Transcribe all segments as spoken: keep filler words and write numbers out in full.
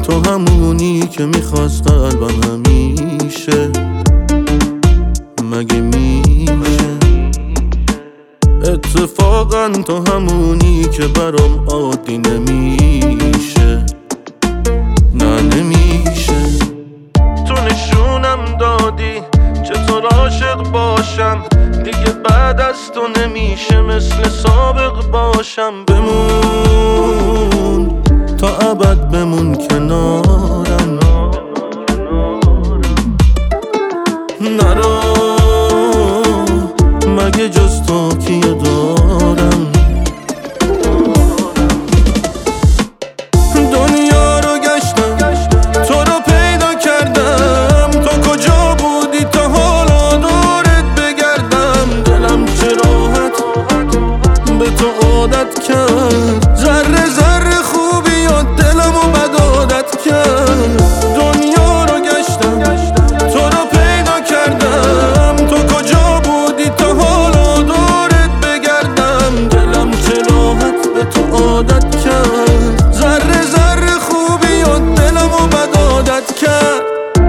تو همونی که میخواست قلبم همیشه. مگه میشه اتفاقا تو همونی که برام عادی نمیشه؟ نه نمیشه. تو نشونم دادی چطور عاشق باشم، دیگه بعد از تو نمیشه مثل سابق باشم. بمون تا ابد بمون کنارم، نرو مگه جز تو کیو دارم. دنیا رو گشتم تو رو پیدا کردم، تو کجا بودی تا حالا دورت بگردم. دلم چه راحت به تو عادت کرد، ذره ذره خوبی و دلمو بد عادت کرد. دنیا رو گشتم تو رو پیدا کردم، تو کجا بودی تا حالا دورت بگردم. دلم چه راحت به تو عادت کرد، ذره ذره خوبی و دلمو بد عادت کرد.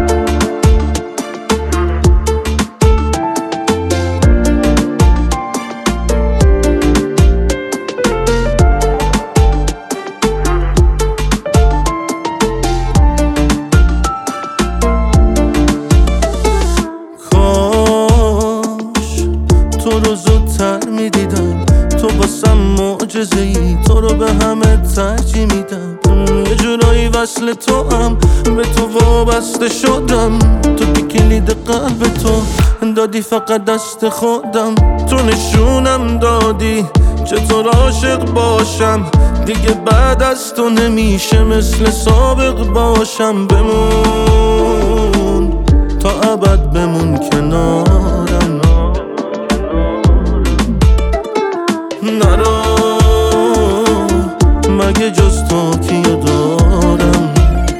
تو رو زودتر میدیدم، تو باسم معجزه ای، تو رو به همه ترجیح میدم. یه جورایی وصل تو هم به تو وابسته شدم، تو که کلید قلب تو دادی فقط دست خودم. تو نشونم دادی چطور عاشق باشم، دیگه بعد از تو نمیشه مثل سابق باشم. بمون تا ابد بمون کنارم، نرو مگه جز تو کیو دارم.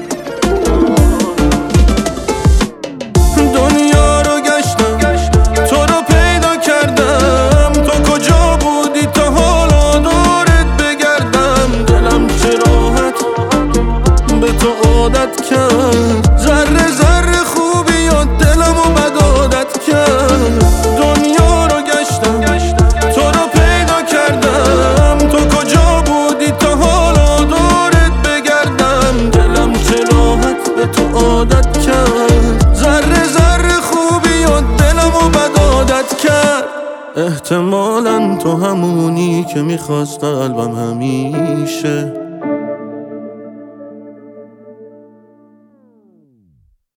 دنیا رو گشتم تو رو پیدا کردم، تو کجا بودی تا حالا دورت بگردم. دلم چه راحت به تو عادت کرد، ذره ذره خوبی و دلمو بد عادت کرد. دنیا رو گشتم تو رو پیدا کردم، تو کجا بودی تا حالا دورت بگردم. دلم چه راحت به تو عادت کرد، ذره ذره خوبی و دلمو بد عادت کرد. احتمالاً تو همونی که میخواست قلبم همیشه.